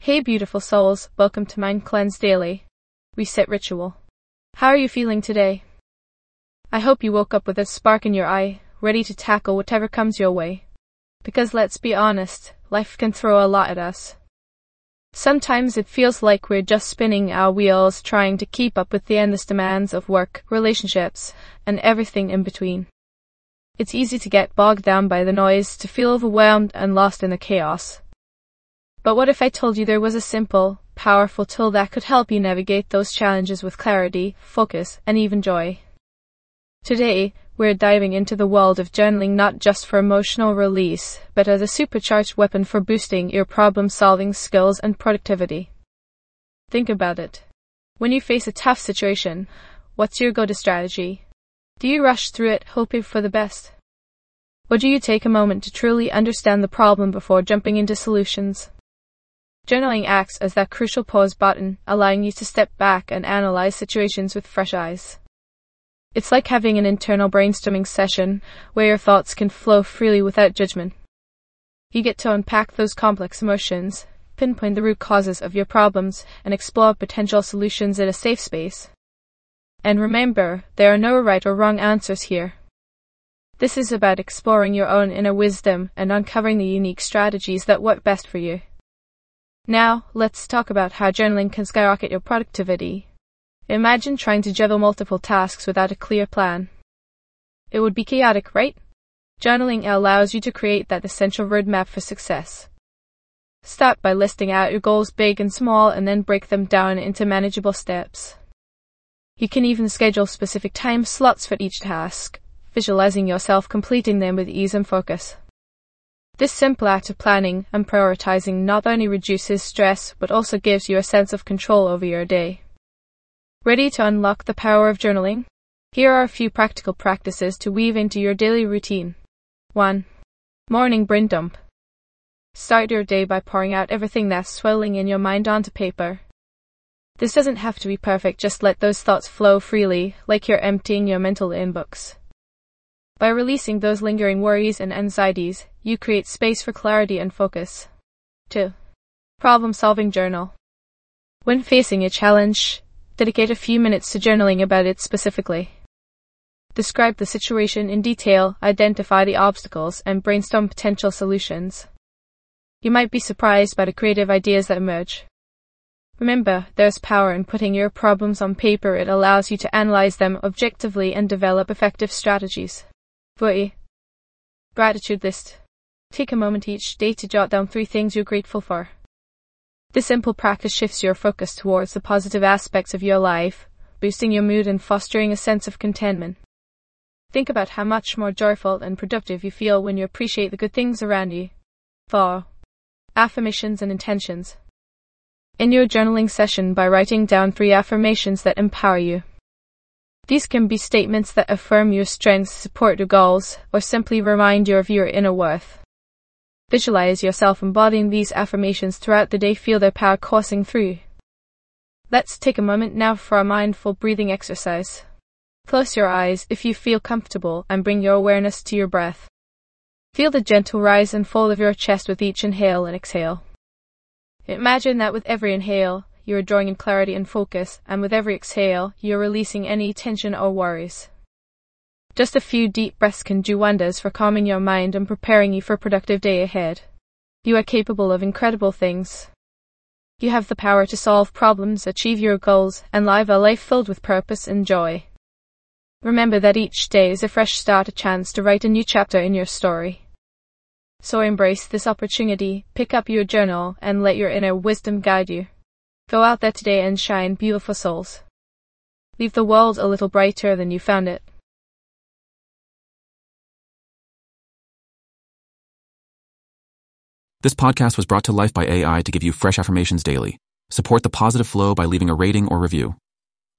Hey beautiful souls, welcome to Mind Cleanse Daily Reset Ritual. How are you feeling today? I hope you woke up with a spark in your eye, ready to tackle whatever comes your way. Because let's be honest, life can throw a lot at us. Sometimes it feels like we're just spinning our wheels trying to keep up with the endless demands of work, relationships, and everything in between. It's easy to get bogged down by the noise, to feel overwhelmed and lost in the chaos. But what if I told you there was a simple, powerful tool that could help you navigate those challenges with clarity, focus, and even joy? Today, we're diving into the world of journaling not just for emotional release, but as a supercharged weapon for boosting your problem-solving skills and productivity. Think about it. When you face a tough situation, what's your go-to strategy? Do you rush through it, hoping for the best? Or do you take a moment to truly understand the problem before jumping into solutions? Journaling acts as that crucial pause button, allowing you to step back and analyze situations with fresh eyes. It's like having an internal brainstorming session where your thoughts can flow freely without judgment. You get to unpack those complex emotions, pinpoint the root causes of your problems, and explore potential solutions in a safe space. And remember, there are no right or wrong answers here. This is about exploring your own inner wisdom and uncovering the unique strategies that work best for you. Now, let's talk about how journaling can skyrocket your productivity. Imagine trying to juggle multiple tasks without a clear plan. It would be chaotic, right? Journaling allows you to create that essential roadmap for success. Start by listing out your goals big and small and then break them down into manageable steps. You can even schedule specific time slots for each task, visualizing yourself completing them with ease and focus. This simple act of planning and prioritizing not only reduces stress, but also gives you a sense of control over your day. Ready to unlock the power of journaling? Here are a few practical practices to weave into your daily routine. 1. Morning brain dump. Start your day by pouring out everything that's swirling in your mind onto paper. This doesn't have to be perfect, just let those thoughts flow freely, like you're emptying your mental inbox. By releasing those lingering worries and anxieties, you create space for clarity and focus. 2. Problem-solving journal. When facing a challenge, dedicate a few minutes to journaling about it specifically. Describe the situation in detail, identify the obstacles, and brainstorm potential solutions. You might be surprised by the creative ideas that emerge. Remember, there's power in putting your problems on paper. It allows you to analyze them objectively and develop effective strategies. 3. Gratitude list. Take a moment each day to jot down 3 things you're grateful for. This simple practice shifts your focus towards the positive aspects of your life, boosting your mood and fostering a sense of contentment. Think about how much more joyful and productive you feel when you appreciate the good things around you. 4. Affirmations and intentions. In your journaling session, by writing down 3 affirmations that empower you. These can be statements that affirm your strengths, support your goals, or simply remind you of your inner worth. Visualize yourself embodying these affirmations throughout the day. Feel their power coursing through. Let's take a moment now for a mindful breathing exercise. Close your eyes if you feel comfortable and bring your awareness to your breath. Feel the gentle rise and fall of your chest with each inhale and exhale. Imagine that with every inhale, you are drawing in clarity and focus, and with every exhale, you are releasing any tension or worries. Just a few deep breaths can do wonders for calming your mind and preparing you for a productive day ahead. You are capable of incredible things. You have the power to solve problems, achieve your goals, and live a life filled with purpose and joy. Remember that each day is a fresh start, a chance to write a new chapter in your story. So embrace this opportunity, pick up your journal, and let your inner wisdom guide you. Go out there today and shine, beautiful souls. Leave the world a little brighter than you found it. This podcast was brought to life by AI to give you fresh affirmations daily. Support the positive flow by leaving a rating or review.